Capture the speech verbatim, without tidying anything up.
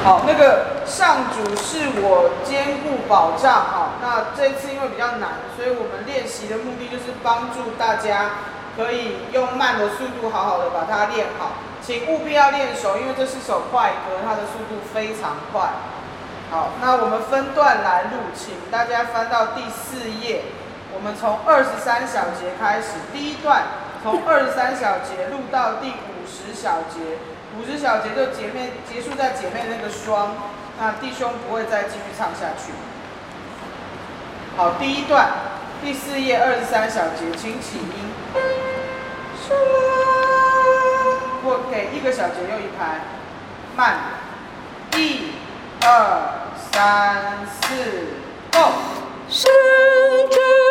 好，那个上主是我坚固保障。好，那这次因为比较难，所以我们练习的目的就是帮助大家可以用慢的速度好好的把它练好。请务必要练熟，因为这是首快歌，它的速度非常快。好，那我们分段来录，请大家翻到第四页。我们从二十三小节开始，第一段从二十三小节录到第五十小节。五十小节就姐妹结束在姐妹那个双，那弟兄不会再继续唱下去。好，第一段第四页二十三小节，请起音。我给一个小节又一拍，慢，一、二、三、四，Go。